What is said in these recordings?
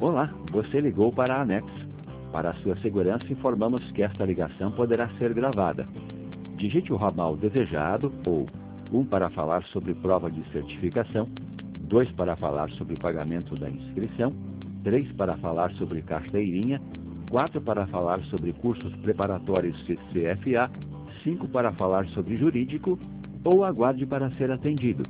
Olá, você ligou para a ANEX. Para a sua segurança, informamos que esta ligação poderá ser gravada. Digite o ramal desejado ou 1 para falar sobre prova de certificação, 2 para falar sobre pagamento da inscrição, 3 para falar sobre carteirinha, 4 para falar sobre cursos preparatórios CFA, 5 para falar sobre jurídico ou aguarde para ser atendido.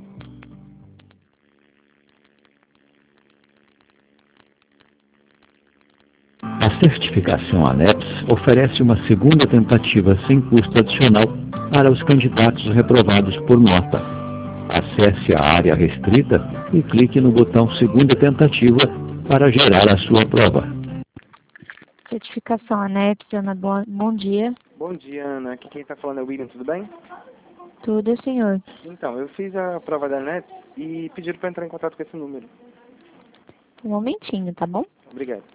A certificação ANEPS oferece uma segunda tentativa sem custo adicional para os candidatos reprovados por nota. Acesse a área restrita e clique no botão Segunda Tentativa para gerar a sua prova. Certificação ANEPS, Ana, bom dia. Bom dia, Ana. Aqui quem está falando é o William, tudo bem? Tudo, senhor. Então, eu fiz a prova da ANEPS e pediram para entrar em contato com esse número. Um momentinho, tá bom? Obrigado.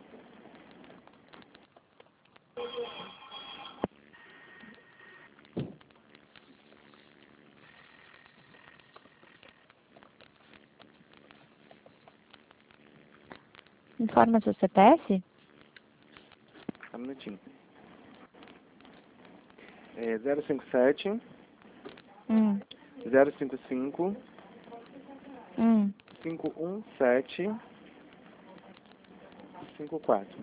Informa seu CPF? Só um minutinho. É 057 055 517 54.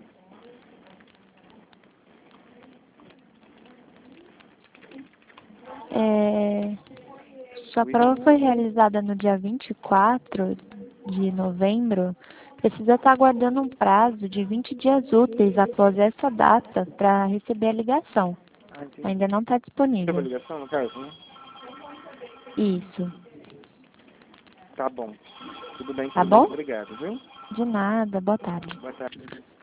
Sua prova foi realizada no dia 24 de novembro. Precisa estar aguardando um prazo de 20 dias úteis após essa data para receber a ligação. Entendi. Ainda não está Recebeu a disponível. ligação, no caso, né? Isso. Tá bom. Tudo bem, Tá tudo bem. bom? Obrigado, viu? De nada. Boa tarde. Boa tarde.